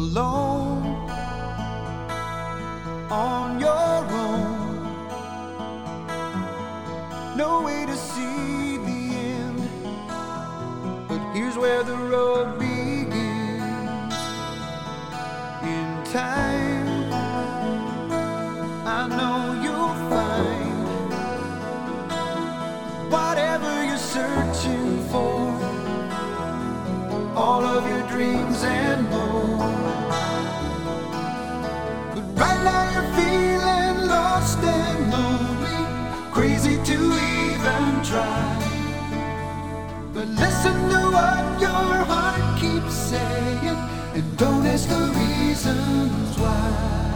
alone, on your own, no way to see the end, but here's where the road begins. In time, I know you'll find whatever you're searching for, all of your dreams and more. But right now you're feeling lost and lonely, crazy to even try. But listen to what your heart keeps saying, and don't ask the reasons why.